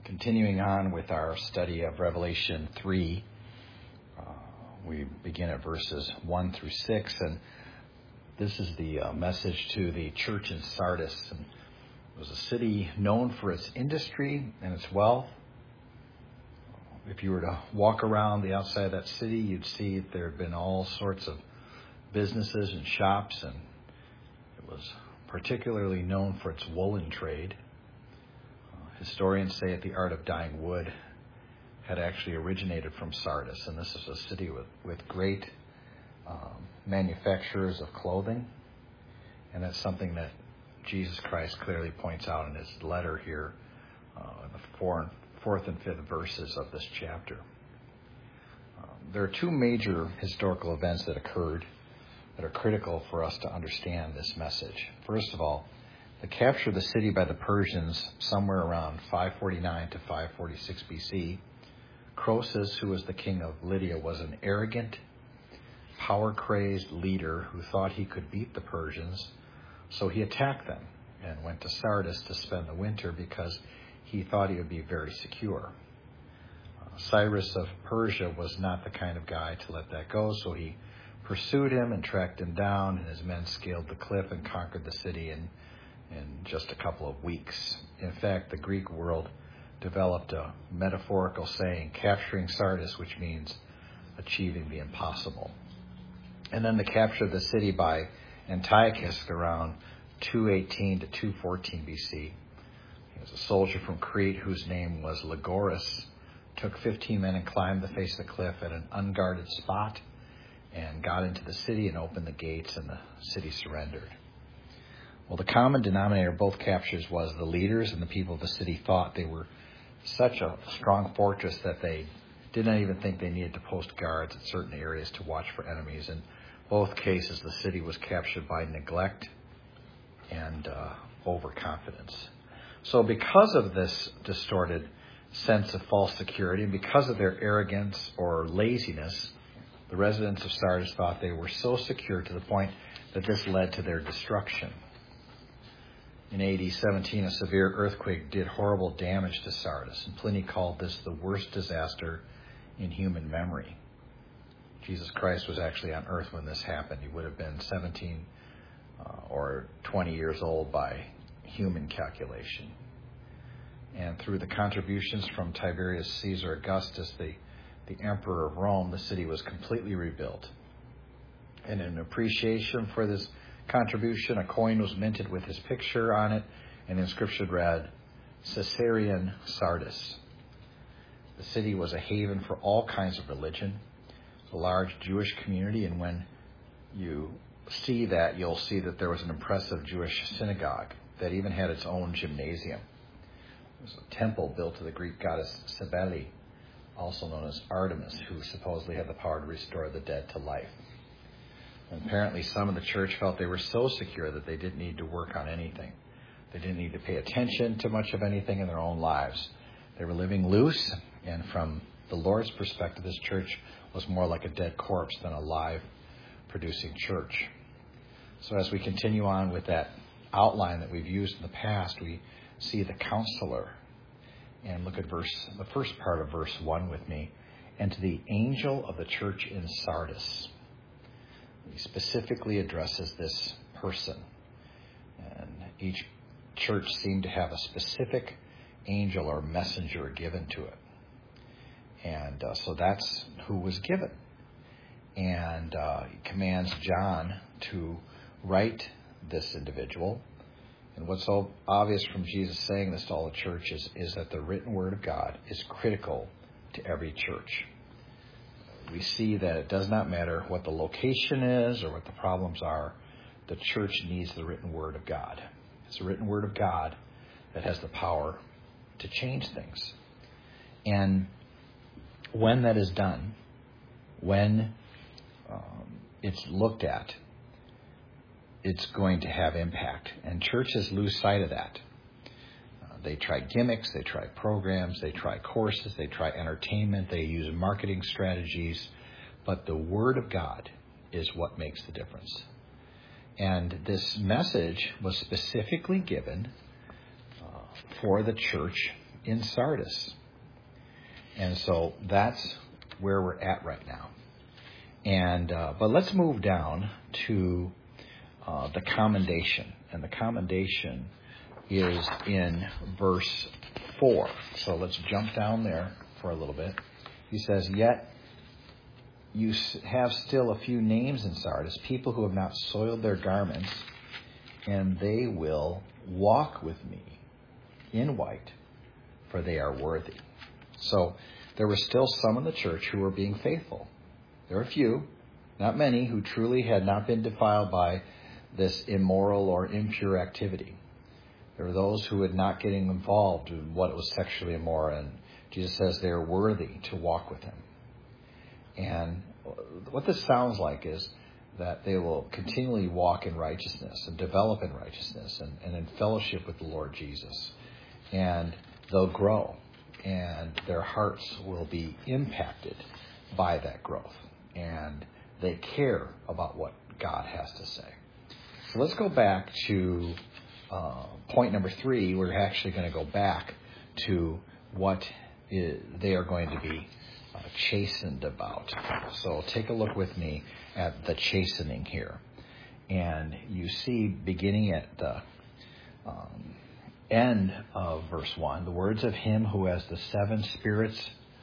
Continuing on with our study of Revelation 3, we begin at verses 1 through 6, and this is the message to the church in Sardis. And it was a city known for its industry and its wealth. If you were to walk around the outside of that city, you'd see that there had been all sorts of businesses and shops, and it was particularly known for its woolen trade. Historians say that the art of dyeing wood had actually originated from Sardis, and this is a city with great manufacturers of clothing, and that's something that Jesus Christ clearly points out in his letter here in the fourth and fifth verses of this chapter. There are two major historical events that occurred that are critical for us to understand this message. First of all, the capture of the city by the Persians somewhere around 549 to 546 BC. Croesus, who was the king of Lydia, was an arrogant, power-crazed leader who thought he could beat the Persians, so he attacked them and went to Sardis to spend the winter because he thought he would be very secure. Cyrus of Persia was not the kind of guy to let that go, so he pursued him and tracked him down, and his men scaled the cliff and conquered the city in just a couple of weeks. In fact, the Greek world developed a metaphorical saying, capturing Sardis, which means achieving the impossible. And then the capture of the city by Antiochus around 218 to 214 BC. He was a soldier from Crete whose name was Lygoris, took 15 men and climbed the face of the cliff at an unguarded spot and got into the city and opened the gates, and the city surrendered. Well, the common denominator of both captures was the leaders and the people of the city thought they were such a strong fortress that they did not even think they needed to post guards at certain areas to watch for enemies. In both cases, the city was captured by neglect and overconfidence. So because of this distorted sense of false security, and because of their arrogance or laziness, the residents of Sardis thought they were so secure to the point that this led to their destruction. In AD 17, a severe earthquake did horrible damage to Sardis, and Pliny called this the worst disaster in human memory. Jesus Christ was actually on earth when this happened. He would have been 17 or 20 years old by human calculation. And through the contributions from Tiberius Caesar Augustus, the emperor of Rome, the city was completely rebuilt. And in appreciation for this contribution, a coin was minted with his picture on it, and the inscription read, Caesarean Sardis. The city was a haven for all kinds of religion, a large Jewish community, and when you see that, you'll see that there was an impressive Jewish synagogue that even had its own gymnasium. It was a temple built to the Greek goddess Cybele, also known as Artemis, who supposedly had the power to restore the dead to life. And apparently some of the church felt they were so secure that they didn't need to work on anything. They didn't need to pay attention to much of anything in their own lives. They were living loose, and from the Lord's perspective, this church was more like a dead corpse than a live, producing church. So as we continue on with that outline that we've used in the past, we see the counselor. And look at the first part of verse 1 with me. And to the angel of the church in Sardis. He specifically addresses this person. And each church seemed to have a specific angel or messenger given to it. And so that's who was given. And he commands John to write this individual. And what's so obvious from Jesus saying this to all the churches is that the written word of God is critical to every church. We see that it does not matter what the location is or what the problems are. The church needs the written word of God. It's the written word of God that has the power to change things. And when that is done, when it's looked at, it's going to have impact. And churches lose sight of that. They try gimmicks, they try programs, they try courses, they try entertainment, they use marketing strategies. But the Word of God is what makes the difference. And this message was specifically given for the church in Sardis. And so that's where we're at right now. And but let's move down to the commendation. And the commendation is in verse 4. So let's jump down there for a little bit. He says, "Yet you have still a few names in Sardis, people who have not soiled their garments, and they will walk with me in white, for they are worthy." So there were still some in the church who were being faithful. There were a few, not many, who truly had not been defiled by this immoral or impure activity. There were those who had not getting involved in what was sexually immoral, and Jesus says they are worthy to walk with him. And what this sounds like is that they will continually walk in righteousness and develop in righteousness and in fellowship with the Lord Jesus. And they'll grow, and their hearts will be impacted by that growth. And they care about what God has to say. So let's go back to point number 3. We're actually going to go back to what they are going to be chastened about. So take a look with me at the chastening here. And you see, beginning at the end of verse 1, the words of him who has the 7 spirits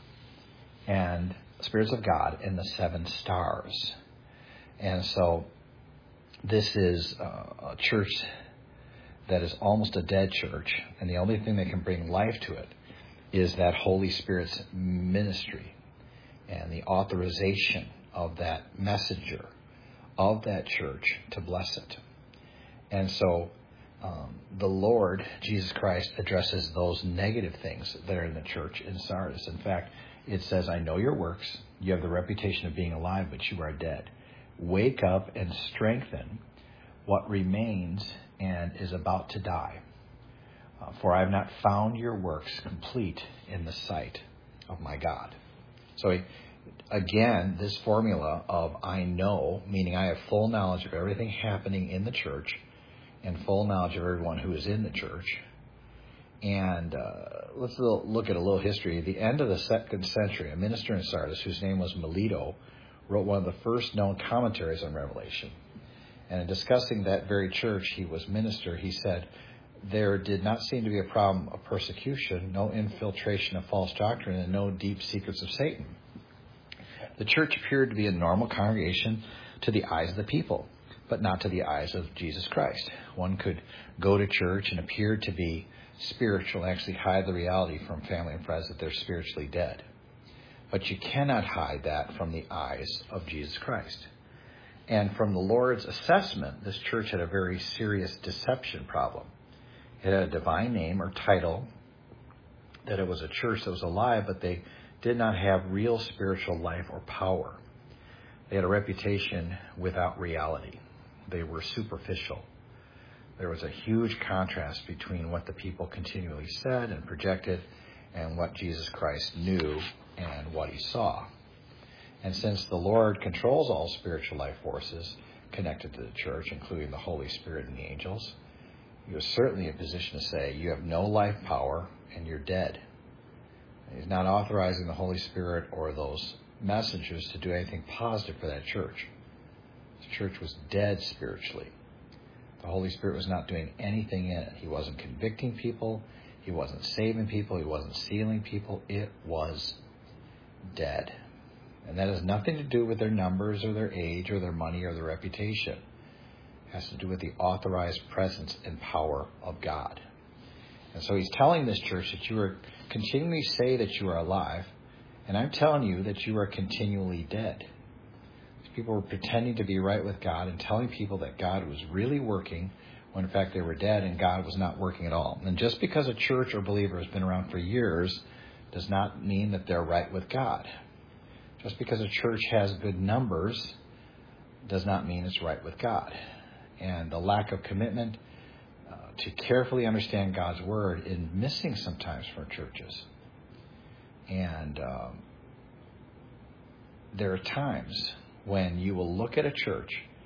of God and the 7 stars. And so this is a church that is almost a dead church, and the only thing that can bring life to it is that Holy Spirit's ministry and the authorization of that messenger of that church to bless it. And so the Lord, Jesus Christ, addresses those negative things that are in the church in Sardis. In fact, it says, "I know your works. You have the reputation of being alive, but you are dead. Wake up and strengthen what remains and is about to die. For I have not found your works complete in the sight of my God." So again, this formula of I know, meaning I have full knowledge of everything happening in the church and full knowledge of everyone who is in the church. And let's look at a little history. At the end of the 2nd century, a minister in Sardis whose name was Melito wrote one of the first known commentaries on Revelation. And in discussing that very church he was minister, he said, "There did not seem to be a problem of persecution, no infiltration of false doctrine, and no deep secrets of Satan. The church appeared to be a normal congregation to the eyes of the people, but not to the eyes of Jesus Christ. One could go to church and appear to be spiritual and actually hide the reality from family and friends that they're spiritually dead. But you cannot hide that from the eyes of Jesus Christ." And from the Lord's assessment, this church had a very serious deception problem. It had a divine name or title, that it was a church that was alive, but they did not have real spiritual life or power. They had a reputation without reality. They were superficial. There was a huge contrast between what the people continually said and projected and what Jesus Christ knew and what he saw. And since the Lord controls all spiritual life forces connected to the church, including the Holy Spirit and the angels, he was certainly in a position to say, you have no life power and you're dead. He's not authorizing the Holy Spirit or those messengers to do anything positive for that church. The church was dead spiritually. The Holy Spirit was not doing anything in it. He wasn't convicting people. He wasn't saving people. He wasn't sealing people. It was dead. And that has nothing to do with their numbers or their age or their money or their reputation. It has to do with the authorized presence and power of God. And so he's telling this church that you are continually say that you are alive, and I'm telling you that you are continually dead. People were pretending to be right with God and telling people that God was really working when in fact they were dead and God was not working at all. And just because a church or believer has been around for years does not mean that they're right with God. Just because a church has good numbers does not mean it's right with God. And the lack of commitment to carefully understand God's word is missing sometimes from churches. And there are times when you will look at a church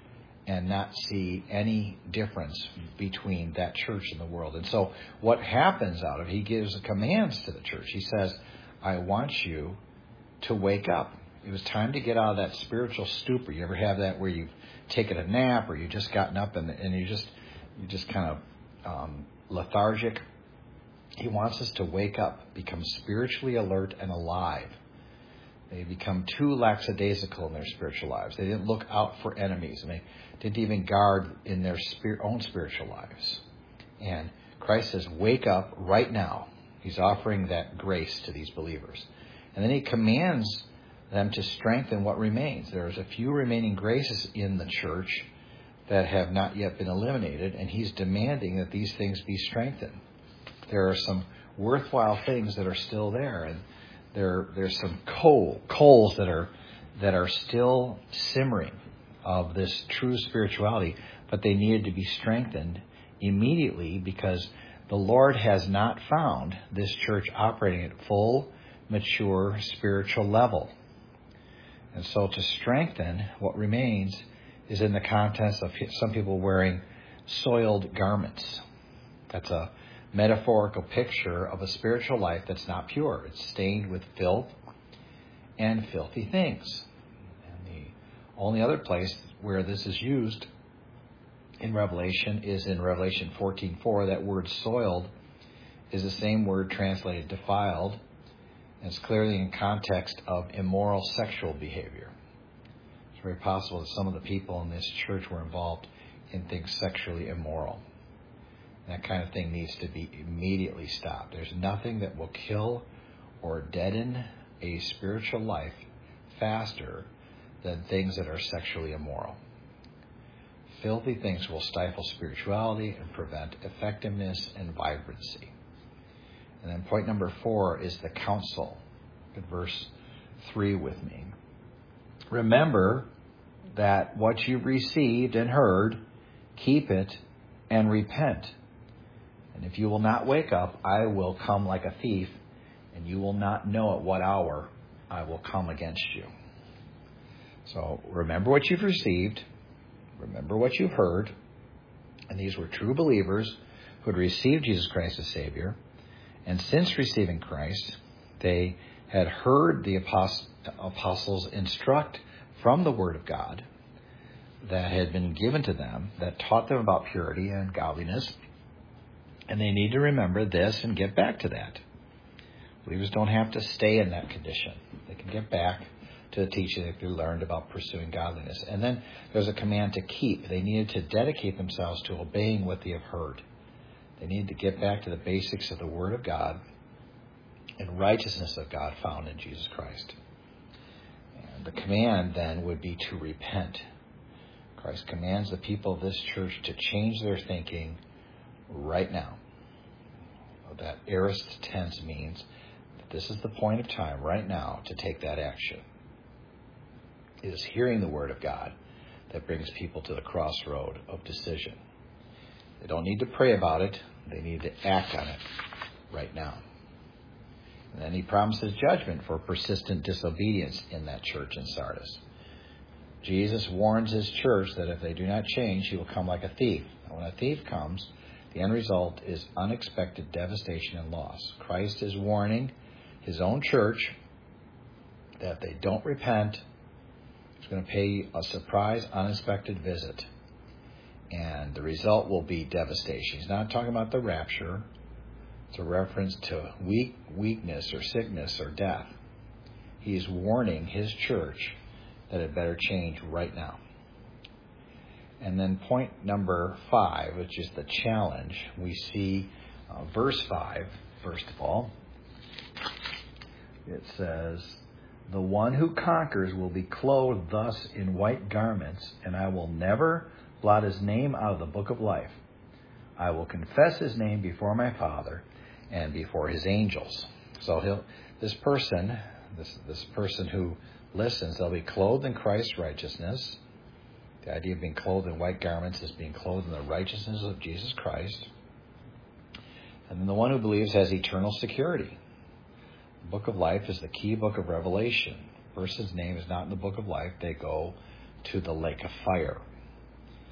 and not see any difference between that church and the world. And so what happens out of it, he gives commands to the church. He says, I want you to wake up. It was time to get out of that spiritual stupor. You ever have that where you've taken a nap or you've just gotten up and you're just kind of lethargic? He wants us to wake up, become spiritually alert and alive. They become too lackadaisical in their spiritual lives. They didn't look out for enemies, and they didn't even guard in their own spiritual lives. And Christ says, wake up right now. He's offering that grace to these believers. And then he commands them to strengthen what remains. There's a few remaining graces in the church that have not yet been eliminated, and he's demanding that these things be strengthened. There are some worthwhile things that are still there, and there's some coals that are still simmering of this true spirituality, but they needed to be strengthened immediately because the Lord has not found this church operating at full, mature spiritual level. And so to strengthen what remains is in the context of some people wearing soiled garments. That's a metaphorical picture of a spiritual life that's not pure. It's stained with filth and filthy things. And the only other place where this is used in Revelation is in Revelation 14:4. That word soiled is the same word translated defiled. And it's clearly in context of immoral sexual behavior. It's very possible that some of the people in this church were involved in things sexually immoral. That kind of thing needs to be immediately stopped. There's nothing that will kill or deaden a spiritual life faster than things that are sexually immoral. Filthy things will stifle spirituality and prevent effectiveness and vibrancy. And then point number 4 is the counsel. Look at verse 3 with me. Remember that what you've received and heard, keep it and repent. And if you will not wake up, I will come like a thief, and you will not know at what hour I will come against you. So remember what you've received, remember what you've heard, and these were true believers who had received Jesus Christ as Savior, and since receiving Christ, they had heard the apostles instruct from the Word of God that had been given to them, that taught them about purity and godliness. And they need to remember this and get back to that. Believers don't have to stay in that condition. They can get back to the teaching that they learned about pursuing godliness. And then there's a command to keep. They needed to dedicate themselves to obeying what they have heard. They needed to get back to the basics of the Word of God and righteousness of God found in Jesus Christ. And the command then would be to repent. Christ commands the people of this church to change their thinking right now. That aorist tense means that this is the point of time right now to take that action. It is hearing the Word of God that brings people to the crossroad of decision. They don't need to pray about it. They need to act on it right now. And then he promises judgment for persistent disobedience in that church in Sardis. Jesus warns his church that if they do not change, he will come like a thief. And when a thief comes, the end result is unexpected devastation and loss. Christ is warning his own church that if they don't repent, he's going to pay a surprise, unexpected visit. And the result will be devastation. He's not talking about the rapture. It's a reference to weakness or sickness or death. He's warning his church that it better change right now. And then point number 5, which is the challenge, we see verse 5, first of all. It says, the one who conquers will be clothed thus in white garments, and I will never blot his name out of the book of life. I will confess his name before my Father and before his angels. So this person who listens, they'll be clothed in Christ's righteousness. The idea of being clothed in white garments is being clothed in the righteousness of Jesus Christ. And then the one who believes has eternal security. The book of life is the key book of Revelation. A person's name is not in the book of life. They go to the lake of fire.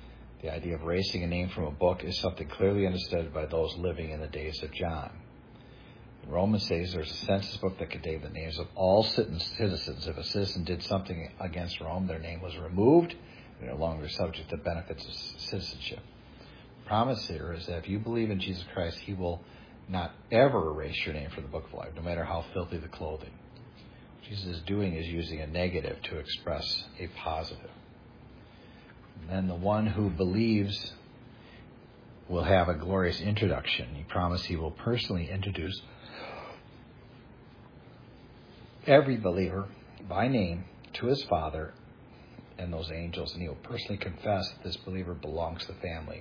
The idea of erasing a name from a book is something clearly understood by those living in the days of John. Romans says there's a census book that contained the names of all citizens. If a citizen did something against Rome, their name was removed. They're no longer subject to benefits of citizenship. The promise here is that if you believe in Jesus Christ, He will not ever erase your name from the book of life, no matter how filthy the clothing. What Jesus is doing is using a negative to express a positive. And then the one who believes will have a glorious introduction. He promised He will personally introduce every believer by name to his Father and those angels, and He will personally confess that this believer belongs to the family.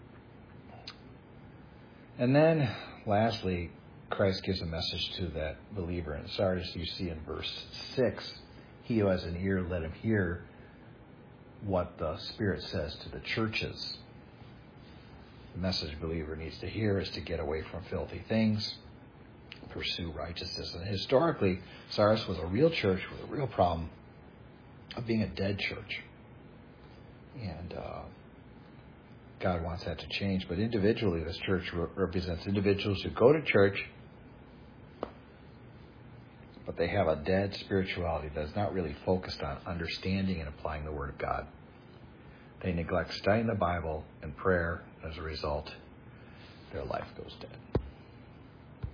And then, lastly, Christ gives a message to that believer in Sardis. You see in verse 6, he who has an ear, let him hear what the Spirit says to the churches. The message a believer needs to hear is to get away from filthy things, pursue righteousness. And historically, Sardis was a real church with a real problem of being a dead church. And God wants that to change. But individually, this church represents individuals who go to church, but they have a dead spirituality that is not really focused on understanding and applying the Word of God. They neglect studying the Bible and prayer. As a result, their life goes dead.